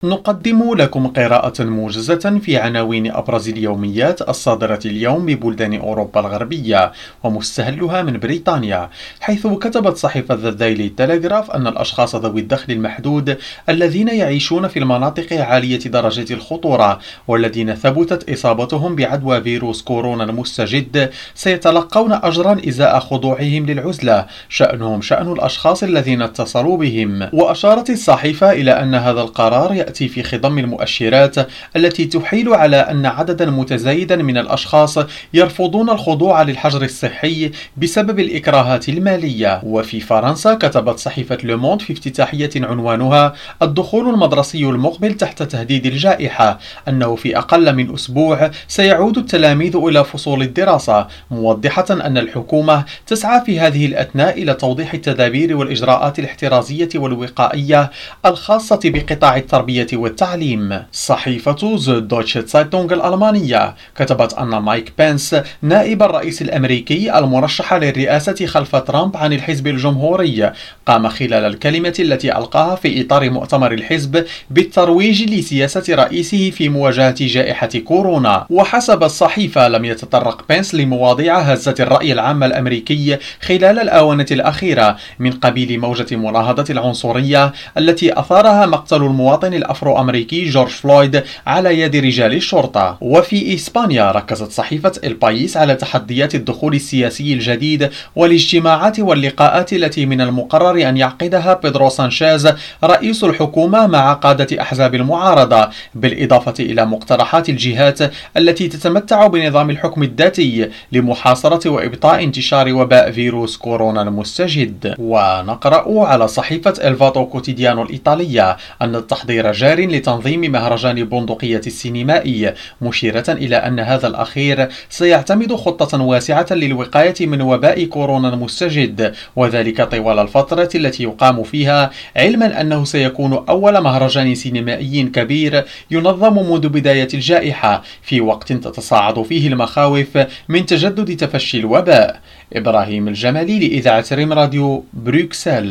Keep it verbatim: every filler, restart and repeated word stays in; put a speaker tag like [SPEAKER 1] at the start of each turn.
[SPEAKER 1] نقدم لكم قراءة موجزة في عناوين أبرز اليوميات الصادرة اليوم ببلدان أوروبا الغربية ومستهلها من بريطانيا، حيث كتبت صحيفة ذا ديلي تيليغراف أن الأشخاص ذوي الدخل المحدود الذين يعيشون في المناطق عالية درجة الخطورة والذين ثبتت إصابتهم بعدوى فيروس كورونا المستجد سيتلقون أجرا إزاء خضوعهم للعزلة، شأنهم شأن الأشخاص الذين اتصلوا بهم. وأشارت الصحيفة إلى أن هذا القرار يأتي في خضم المؤشرات التي تحيل على أن عددا متزايدا من الأشخاص يرفضون الخضوع للحجر الصحي بسبب الإكراهات المالية. وفي فرنسا كتبت صحيفة لوموند في افتتاحية عنوانها الدخول المدرسي المقبل تحت تهديد الجائحة أنه في أقل من أسبوع سيعود التلاميذ إلى فصول الدراسة، موضحة أن الحكومة تسعى في هذه الأثناء إلى توضيح التدابير والإجراءات الاحترازية والوقائية الخاصة بقطاع التربية والتعليم. صحيفة زودوتشه تسايتونغ الألمانية كتبت أن مايك بينس نائب الرئيس الأمريكي المرشح للرئاسة خلف ترامب عن الحزب الجمهوري قام خلال الكلمة التي ألقاها في إطار مؤتمر الحزب بالترويج لسياسة رئيسه في مواجهة جائحة كورونا. وحسب الصحيفة لم يتطرق بينس لمواضيع هزت الرأي العام الأمريكي خلال الآونة الأخيرة من قبيل موجة مناهضة العنصرية التي أثارها مقتل المواطن الأفرو أمريكي جورج فلويد على يد رجال الشرطة. وفي إسبانيا ركزت صحيفة البايس على تحديات الدخول السياسي الجديد والاجتماعات واللقاءات التي من المقرر أن يعقدها بيدرو سانشيز رئيس الحكومة مع قادة أحزاب المعارضة، بالإضافة إلى مقترحات الجهات التي تتمتع بنظام الحكم الذاتي لمحاصرة وإبطاء انتشار وباء فيروس كورونا المستجد. ونقرأ على صحيفة الفاتو كوتيديانو الإيطالية أن التحضير جار لتنظيم مهرجان بندقية السينمائي، مشيرة إلى أن هذا الأخير سيعتمد خطة واسعة للوقاية من وباء كورونا المستجد، وذلك طوال الفترة التي يقام فيها، علما أنه سيكون أول مهرجان سينمائي كبير ينظم منذ بداية الجائحة في وقت تتصاعد فيه المخاوف من تجدد تفشي الوباء. إبراهيم الجمالي لإذاعة ريم راديو، بروكسل.